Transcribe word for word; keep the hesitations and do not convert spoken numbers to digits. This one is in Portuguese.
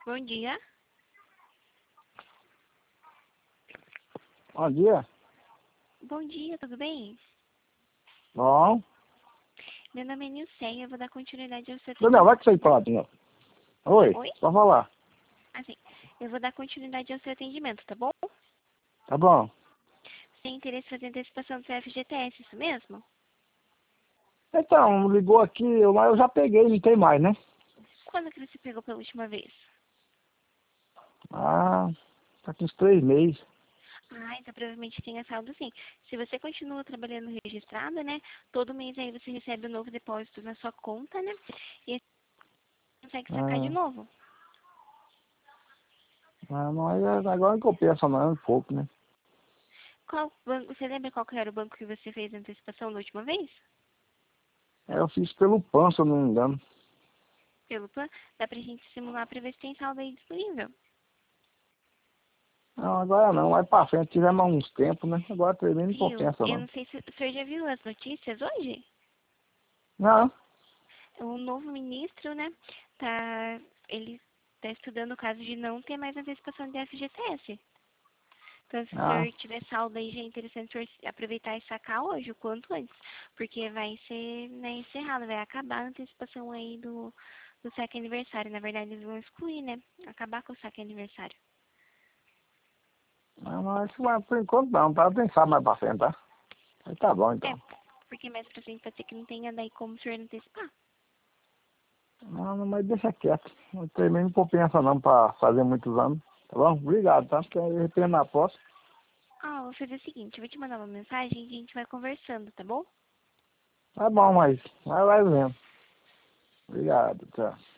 Bom dia. Bom dia. Bom dia, tudo bem? Bom. Meu nome é Nilceia, eu vou dar continuidade ao seu Daniel, vai atendimento. que você pode, meu. Oi, Oi? pode falar. Assim, eu vou dar continuidade ao seu atendimento, tá bom? Tá bom. Você tem interesse em fazer antecipação do seu F G T S, isso mesmo? Então, ligou aqui, eu, mas eu já peguei, não tem mais, né? Quando que você pegou pela última vez? Ah, tá com uns três meses. Ah, então provavelmente tem a saldo sim. Se você continua trabalhando registrado, né? Todo mês aí você recebe um novo depósito na sua conta, né? E aí você consegue sacar de Ah, novo. ah mas é- agora não compensa não, um pouco, né? Qual banco, você lembra qual que era o banco que você fez a antecipação da última vez? Eu fiz pelo PAN, se eu não me engano. Pelo plano, dá pra gente simular pra ver se tem saldo aí disponível. Não, agora não, vai pra frente, tivemos há uns tempos, né? Agora também não Viu? compensa Eu não. não sei se o senhor já viu as notícias hoje. Não, O novo ministro, né, tá, ele tá estudando o caso de não ter mais antecipação de F G T S. Então, se o ah, senhor tiver saldo aí, já é interessante o senhor aproveitar e sacar hoje, o quanto antes. Porque vai ser, né, encerrado, vai acabar a antecipação aí do, do saque aniversário. Na verdade, eles vão excluir, né, acabar com o saque aniversário. não, mas mas por enquanto não, tá? Pensar mais pra frente, tá? Aí tá bom É, então. porque mais pra frente pode ser que não tenha daí como o senhor antecipar. Não, não, mas deixa quieto. Não tem nem compensa não pra fazer muitos anos. Tá bom? Obrigado, tá? Porque eu arrependo na posse. Ah, vou fazer o seguinte, eu vou te mandar uma mensagem e a gente vai conversando, tá bom? Tá bom, mas vai, vai vendo. Obrigado, tchau.